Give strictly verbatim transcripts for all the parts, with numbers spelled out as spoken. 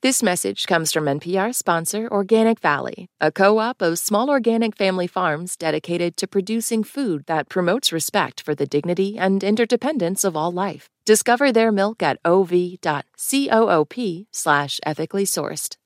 This message comes from N P R sponsor Organic Valley, a co-op of small organic family farms dedicated to producing food that promotes respect for the dignity and interdependence of all life. Discover their milk at ov dot coop slash ethically sourced.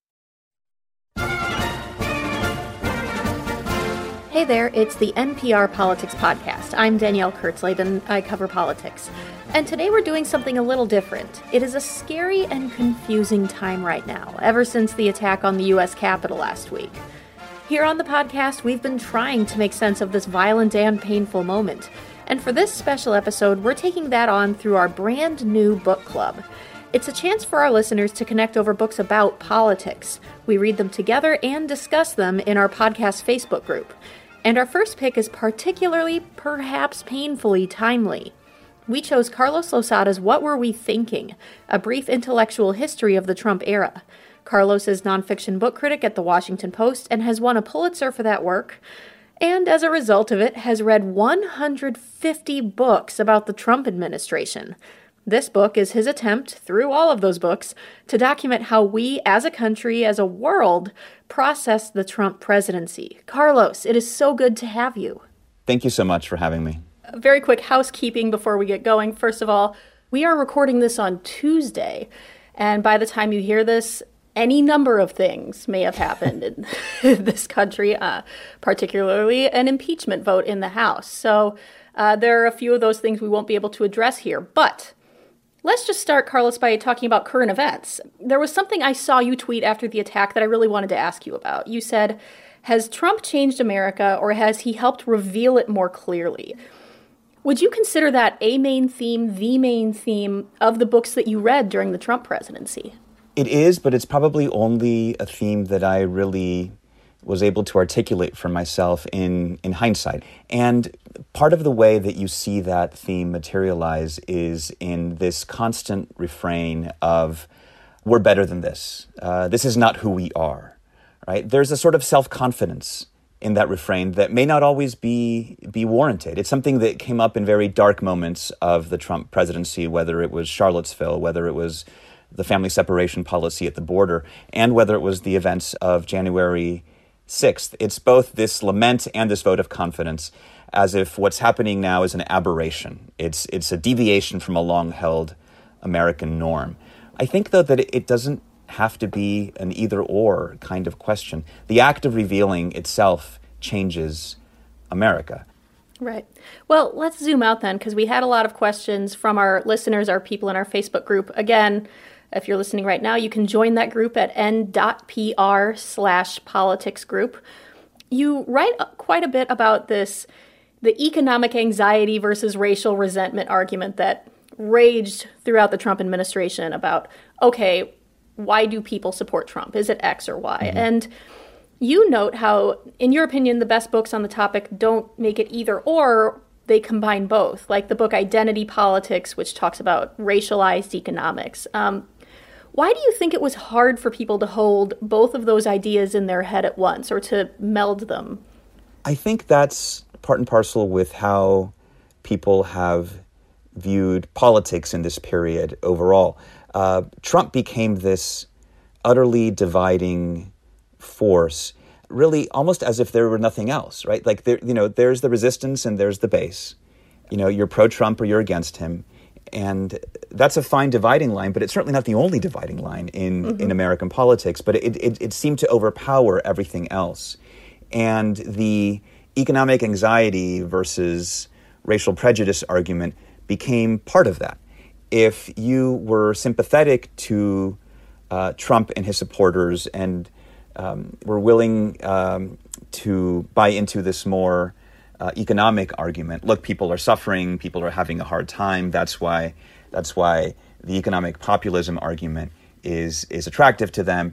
Hey there, it's the N P R Politics Podcast. I'm Danielle Kurtzleben, and I cover politics. And today we're doing something a little different. It is a scary and confusing time right now, ever since the attack on the U S Capitol last week. Here on the podcast, we've been trying to make sense of this violent and painful moment. And for this special episode, we're taking that on through our brand new book club. It's a chance for our listeners to connect over books about politics. We read them together and discuss them in our podcast Facebook group. And our first pick is particularly, perhaps painfully, timely. We chose Carlos Losada's What Were We Thinking? A Brief Intellectual History of the Trump Era. Carlos is nonfiction book critic at The Washington Post and has won a Pulitzer for that work. And as a result of it, has read one hundred fifty books about the Trump administration. This book is his attempt, through all of those books, to document how we, as a country, as a world, process the Trump presidency. Carlos, it is so good to have you. Thank you so much for having me. Very quick housekeeping before we get going. First of all, we are recording this on Tuesday, and by the time you hear this, any number of things may have happened in this country, uh, particularly an impeachment vote in the House. So uh, there are a few of those things we won't be able to address here, but let's just start, Carlos, by talking about current events. There was something I saw you tweet after the attack that I really wanted to ask you about. You said, has Trump changed America, or has he helped reveal it more clearly? Would you consider that a main theme, the main theme of the books that you read during the Trump presidency? It is, but it's probably only a theme that I really was able to articulate for myself in, in hindsight. And part of the way that you see that theme materialize is in this constant refrain of, we're better than this. Uh, this is not who we are, right? There's a sort of self-confidence in that refrain that may not always be be warranted. It's something that came up in very dark moments of the Trump presidency, whether it was Charlottesville, whether it was the family separation policy at the border, and whether it was the events of January sixth. It's both this lament and this vote of confidence, as if what's happening now is an aberration. It's it's a deviation from a long-held American norm. I think, though, that it doesn't have to be an either-or kind of question. The act of revealing itself changes America. Right. Well, let's zoom out then, because we had a lot of questions from our listeners, our people in our Facebook group. Again, if you're listening right now, you can join that group at n.pr slash politics group. You write quite a bit about this, the economic anxiety versus racial resentment argument that raged throughout the Trump administration about, okay, why do people support Trump? Is it X or Y? Mm-hmm. And you note how, in your opinion, the best books on the topic don't make it either or, they combine both, like the book Identity Politics, which talks about racialized economics. Um, why do you think it was hard for people to hold both of those ideas in their head at once, or to meld them? I think that's part and parcel with how people have viewed politics in this period overall. Uh, Trump became this utterly dividing force, really almost as if there were nothing else, right? Like, there, you know, there's the resistance and there's the base. You know, you're pro-Trump or you're against him. And that's a fine dividing line, but it's certainly not the only dividing line in, mm-hmm. in American politics. But it, it, it seemed to overpower everything else. And the economic anxiety versus racial prejudice argument became part of that. If you were sympathetic to uh, Trump and his supporters and um, were willing um, to buy into this more uh, economic argument, look, people are suffering, people are having a hard time. That's why that's why the economic populism argument is is attractive to them.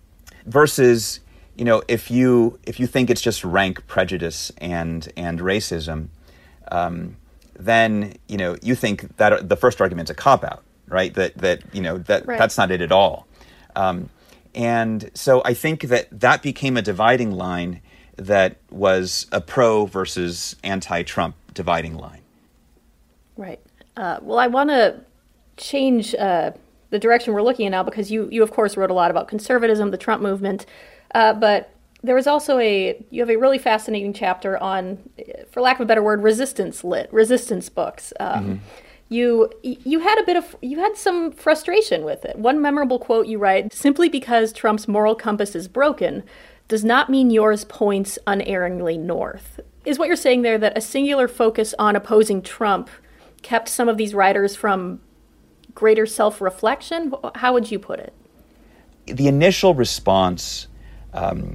Versus, you know, if you if you think it's just rank prejudice and and racism. Um, then, you know, you think that the first argument's a cop-out, right? That, that you know, that right. that's not it at all. Um, and so I think that that became a dividing line that was a pro versus anti-Trump dividing line. Right. Uh, well, I want to change uh, the direction we're looking at now, because you, you of course, wrote a lot about conservatism, the Trump movement, uh, but there was also a, you have a really fascinating chapter on, for lack of a better word, resistance lit, resistance books. Um, mm-hmm. You you had a bit of, you had some frustration with it. One memorable quote you write, "Simply because Trump's moral compass is broken does not mean yours points unerringly north." Is what you're saying there that a singular focus on opposing Trump kept some of these writers from greater self-reflection? How would you put it? The initial response um,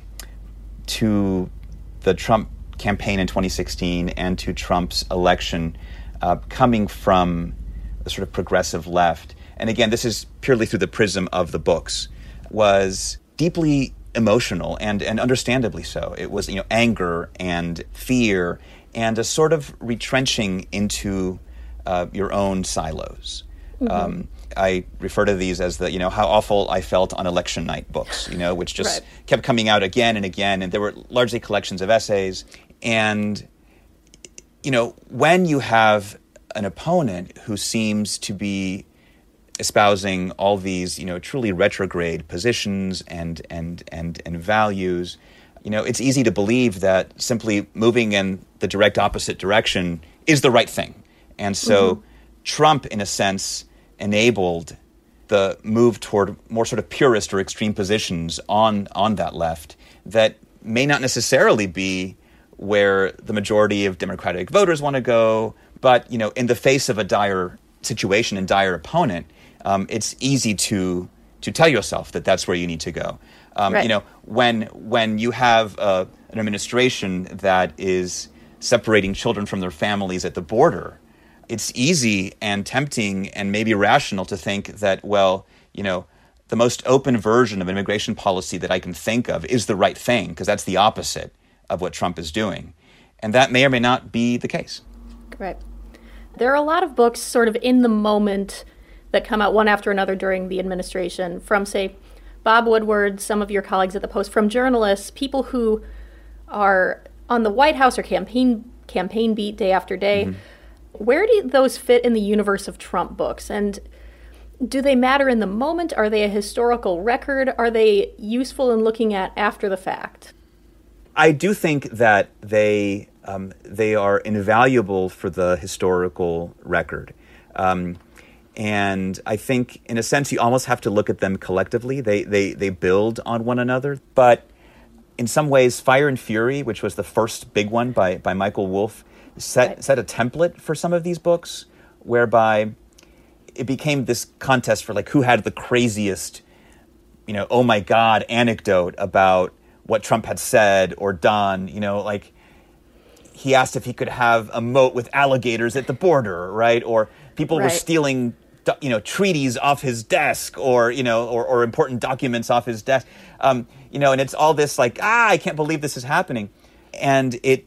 to the Trump campaign in twenty sixteen and to Trump's election Uh, coming from the sort of progressive left, and again, this is purely through the prism of the books, was deeply emotional and, and understandably so. It was, you know, anger and fear and a sort of retrenching into uh, your own silos. Mm-hmm. Um, I refer to these as the, you know, how awful I felt on election night books, you know, which just right. kept coming out again and again, and they were largely collections of essays. And you know, when you have an opponent who seems to be espousing all these, you know, truly retrograde positions and and and and values, you know, it's easy to believe that simply moving in the direct opposite direction is the right thing. And so mm-hmm. Trump, in a sense, enabled the move toward more sort of purist or extreme positions on on that left that may not necessarily be where the majority of Democratic voters want to go, but you know, in the face of a dire situation and dire opponent, um, it's easy to to tell yourself that that's where you need to go. Um, right. You know, when when you have uh, an administration that is separating children from their families at the border, it's easy and tempting and maybe rational to think that, well, you know, the most open version of immigration policy that I can think of is the right thing, because that's the opposite of what Trump is doing. And that may or may not be the case. Right. There are a lot of books sort of in the moment that come out one after another during the administration from, say, Bob Woodward, some of your colleagues at the Post, from journalists, people who are on the White House or campaign campaign beat day after day. Mm-hmm. Where do those fit in the universe of Trump books? And do they matter in the moment? Are they a historical record? Are they useful in looking at after the fact? I do think that they um, they are invaluable for the historical record. Um, and I think, in a sense, you almost have to look at them collectively. They, they, they build on one another. But in some ways, Fire and Fury, which was the first big one by, by Michael Wolff, set, right. set a template for some of these books, whereby it became this contest for like who had the craziest, you know, oh my God, anecdote about what Trump had said or done. You know, like he asked if he could have a moat with alligators at the border, right? Or people right. were stealing, you know, treaties off his desk, or you know, or, or important documents off his desk. Um, you know, and it's all this like, ah, I can't believe this is happening. And it,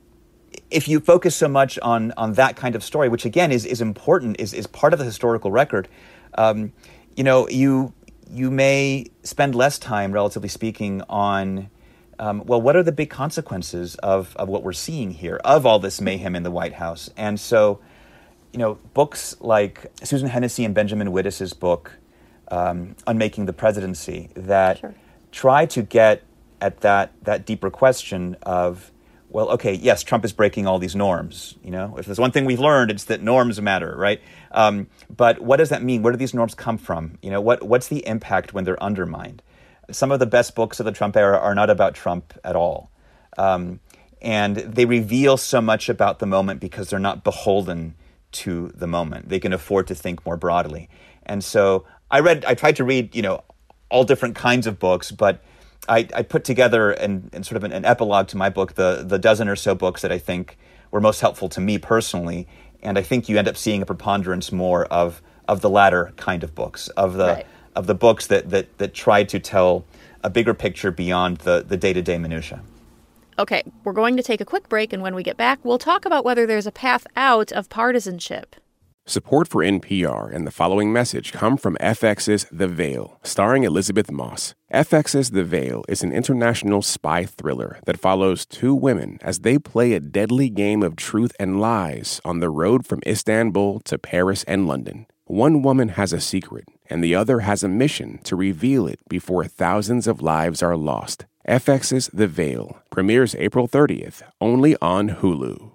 if you focus so much on on that kind of story, which again is is important, is is part of the historical record, um, you know, you. you may spend less time, relatively speaking, on, um, well, what are the big consequences of, of what we're seeing here, of all this mayhem in the White House? And so, you know, books like Susan Hennessy and Benjamin Wittes's book, um, Unmaking the Presidency, that sure. try to get at that that deeper question of, well, okay, yes, Trump is breaking all these norms. You know, if there's one thing we've learned, it's that norms matter, right? Um, but what does that mean? Where do these norms come from? You know, what what's the impact when they're undermined? Some of the best books of the Trump era are not about Trump at all. Um, and they reveal so much about the moment because they're not beholden to the moment. They can afford to think more broadly. And so I read, I tried to read, you know, all different kinds of books, but I, I put together an, an sort of an, an epilogue to my book, the the dozen or so books that I think were most helpful to me personally, and I think you end up seeing a preponderance more of of the latter kind of books, of the right. of the books that that that try to tell a bigger picture beyond the the day-to-day minutia. Okay, we're going to take a quick break, and when we get back, we'll talk about whether there's a path out of partisanship. Support for N P R and the following message come from F X's The Veil, starring Elizabeth Moss. F X's The Veil is an international spy thriller that follows two women as they play a deadly game of truth and lies on the road from Istanbul to Paris and London. One woman has a secret, and the other has a mission to reveal it before thousands of lives are lost. F X's The Veil premieres April thirtieth, only on Hulu.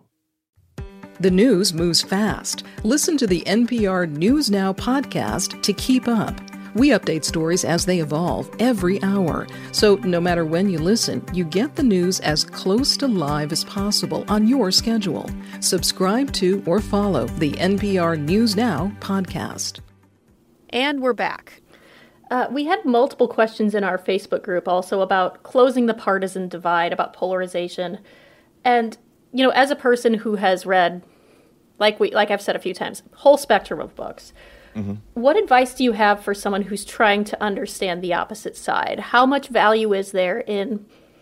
The news moves fast. Listen to the N P R News Now podcast to keep up. We update stories as they evolve every hour. So no matter when you listen, you get the news as close to live as possible on your schedule. Subscribe to or follow the N P R News Now podcast. And we're back. Uh, we had multiple questions in our Facebook group also about closing the partisan divide, about polarization. And, you know, as a person who has read, like we, like I've said a few times, whole spectrum of books, mm-hmm. What advice do you have for someone who's trying to understand the opposite side? How much value is there in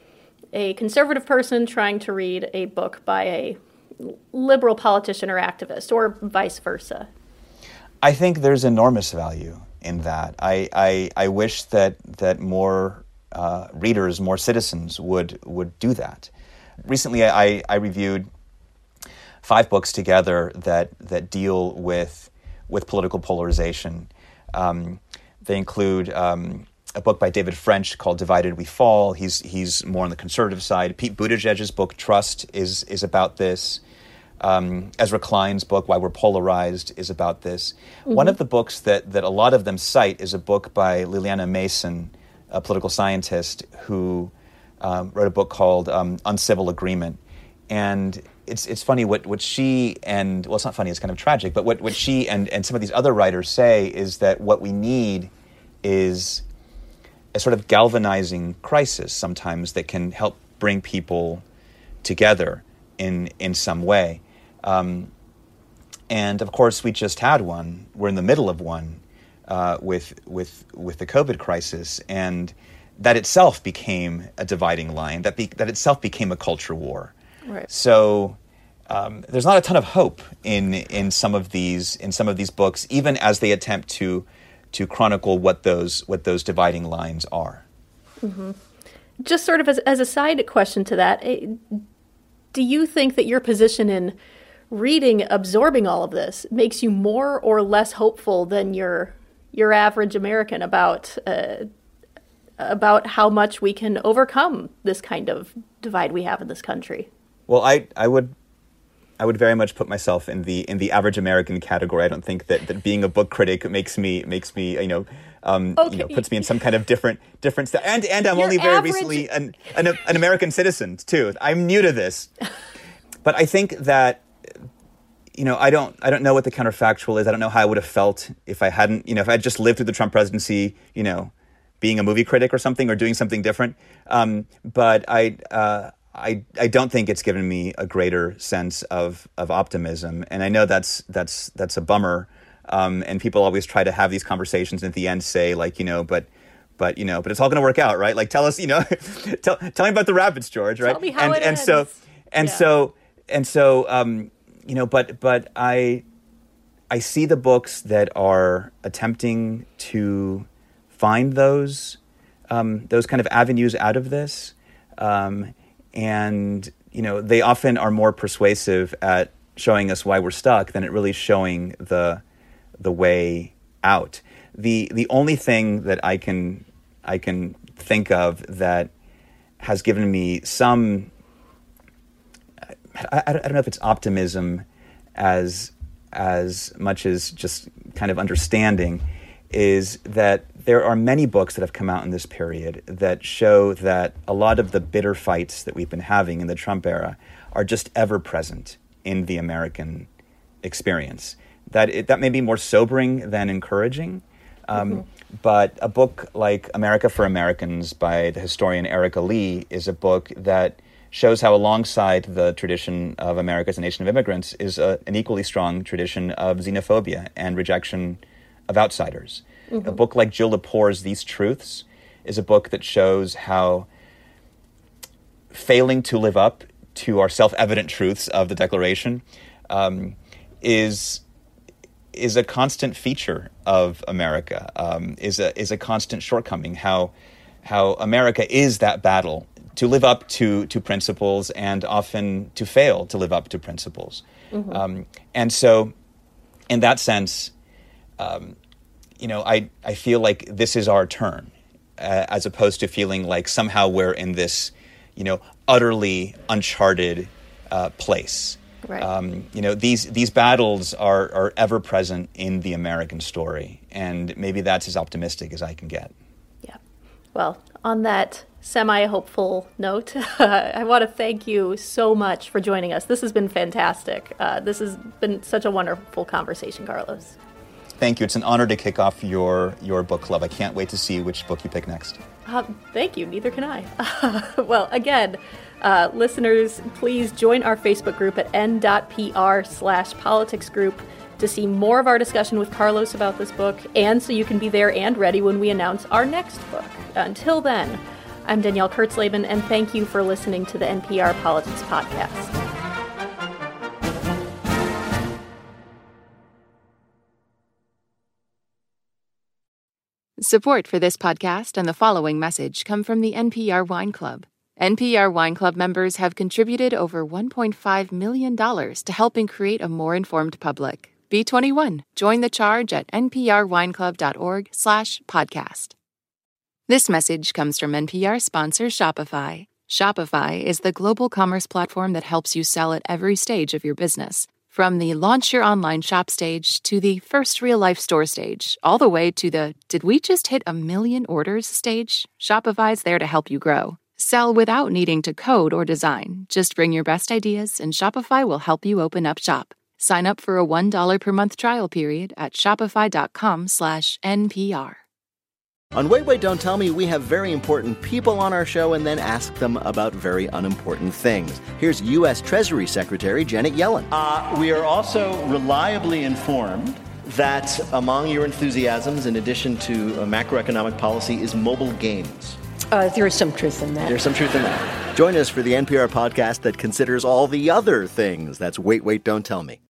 a conservative person trying to read a book by a liberal politician or activist, or vice versa? I think there's enormous value in that. I I, I wish that that more uh, readers, more citizens would would do that. Recently, I, I reviewed five books together that that deal with with political polarization. Um, they include um, a book by David French called "Divided We Fall." He's he's more on the conservative side. Pete Buttigieg's book "Trust" is is about this. Um, Ezra Klein's book, Why We're Polarized, is about this. Mm-hmm. One of the books that, that a lot of them cite is a book by Liliana Mason, a political scientist, who um, wrote a book called um, Uncivil Agreement. And it's it's funny what, what she and, well, it's not funny, it's kind of tragic, but what, what she and, and some of these other writers say is that what we need is a sort of galvanizing crisis sometimes that can help bring people together in in some way. Um, and of course, we just had one. We're in the middle of one uh, with with with the COVID crisis, and that itself became a dividing line. That be, that itself became a culture war. Right. So um, there's not a ton of hope in in some of these in some of these books, even as they attempt to to chronicle what those what those dividing lines are. Mm-hmm. Just sort of as as a side question to that, do you think that your position in reading, absorbing all of this, makes you more or less hopeful than your your average American about uh, about how much we can overcome this kind of divide we have in this country? Well, I, I would I would very much put myself in the in the average American category. I don't think that, that being a book critic makes me makes me you know um, okay. you know puts me in some kind of different different st- and and I'm Your only very average... recently an, an an American citizen too. I'm new to this, but I think that. You know, I don't. I don't know what the counterfactual is. I don't know how I would have felt if I hadn't. You know, if I had just lived through the Trump presidency. You know, being a movie critic or something, or doing something different. Um, but I, uh, I, I don't think it's given me a greater sense of of optimism. And I know that's that's that's a bummer. Um, and people always try to have these conversations and at the end say like, you know, but. But you know, but it's all going to work out, right? Like, tell us, you know, tell tell me about the rabbits, George, right? Tell me how and it and ends. so and yeah. so and so. Um, You know, but but I I see the books that are attempting to find those um, those kind of avenues out of this, um, and you know they often are more persuasive at showing us why we're stuck than at really showing the the way out. the The only thing that I can I can think of that has given me some. I, I don't know if it's optimism as as much as just kind of understanding, is that there are many books that have come out in this period that show that a lot of the bitter fights that we've been having in the Trump era are just ever present in the American experience. That it, that may be more sobering than encouraging, um, mm-hmm. but a book like America for Americans by the historian Erica Lee is a book that shows how alongside the tradition of America as a nation of immigrants is a, an equally strong tradition of xenophobia and rejection of outsiders. Mm-hmm. A book like Jill Lepore's These Truths is a book that shows how failing to live up to our self-evident truths of the Declaration um, is is a constant feature of America, um, is a is a constant shortcoming, how how America is that battle to live up to, to principles and often to fail to live up to principles. Mm-hmm. Um, and so in that sense, um, you know, I, I feel like this is our turn, uh, as opposed to feeling like somehow we're in this, you know, utterly uncharted uh, place. Right. Um, you know, these these battles are, are ever present in the American story, and maybe that's as optimistic as I can get. Yeah. Well, on that semi-hopeful note, uh, I want to thank you so much for joining us. This has been fantastic. Uh, this has been such a wonderful conversation, Carlos. Thank you. It's an honor to kick off your your book club. I can't wait to see which book you pick next. Uh, thank you. Neither can I. Well, again, uh, listeners, please join our Facebook group at n.pr slash politics group to see more of our discussion with Carlos about this book, and so you can be there and ready when we announce our next book. Until then, I'm Danielle Kurtzleben, and thank you for listening to the N P R Politics Podcast. Support for this podcast and the following message come from the N P R Wine Club. N P R Wine Club members have contributed over one point five million dollars to helping create a more informed public. Be twenty-one. Join the charge at nprwineclub.org slash podcast. This message comes from N P R sponsor Shopify. Shopify is the global commerce platform that helps you sell at every stage of your business. From the launch your online shop stage to the first real-life store stage, all the way to the did we just hit a million orders stage, Shopify's there to help you grow. Sell without needing to code or design. Just bring your best ideas and Shopify will help you open up shop. Sign up for a one dollar per month trial period at shopify.com slash NPR. On Wait, Wait, Don't Tell Me, we have very important people on our show and then ask them about very unimportant things. Here's U S Treasury Secretary Janet Yellen. Uh, we are also reliably informed that among your enthusiasms, in addition to uh, macroeconomic policy, is mobile games. Uh, there is some truth in that. There's some truth in that. Join us for the N P R podcast that considers all the other things. That's Wait, Wait, Don't Tell Me.